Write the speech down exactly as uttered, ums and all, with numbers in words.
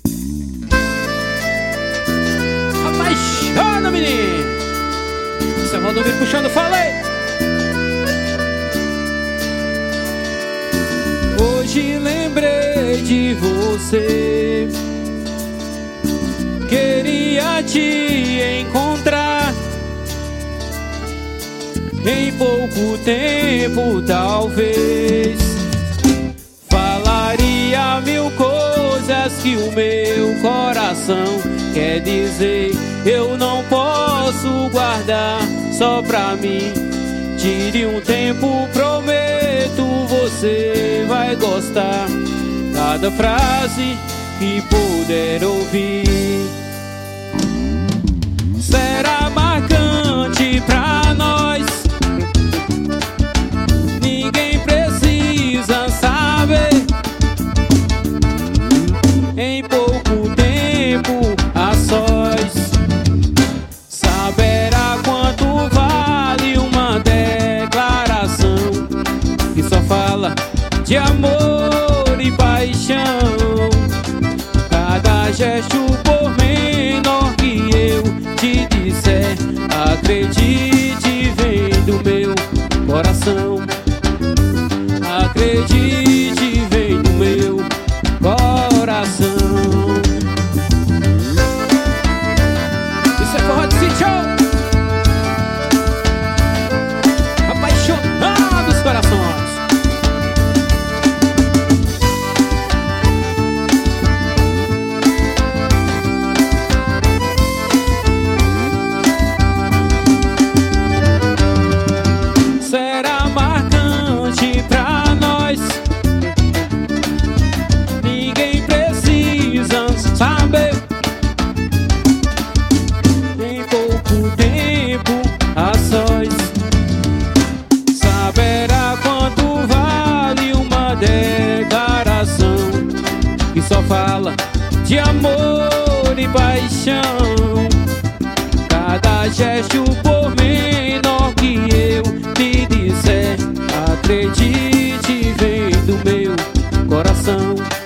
Apaixona, menino. Você mandou vir puxando, falei. Hoje lembrei de você, queria te encontrar. Em pouco tempo talvez falaria mil coisas que o meu coração quer dizer. Eu não posso guardar só pra mim. Tire um tempo, prometo, você vai gostar. Cada frase que puder ouvir será marcante pra nós. Ninguém precisa saber. Em pouco tempo a sós saberá quanto vale uma declaração que só fala de amor e paixão. Cada gesto por menor que eu te disser, acredite, vem do meu coração. Acredite, vem do meu coração. Isso é forró de sítio. Apaixonados corações. Será marcante pra nós. Ninguém precisa saber. Em pouco tempo a sós saberá quanto vale uma declaração que só fala de amor e paixão. Cada gesto por menor que eu te disser, acredite, vem do meu coração.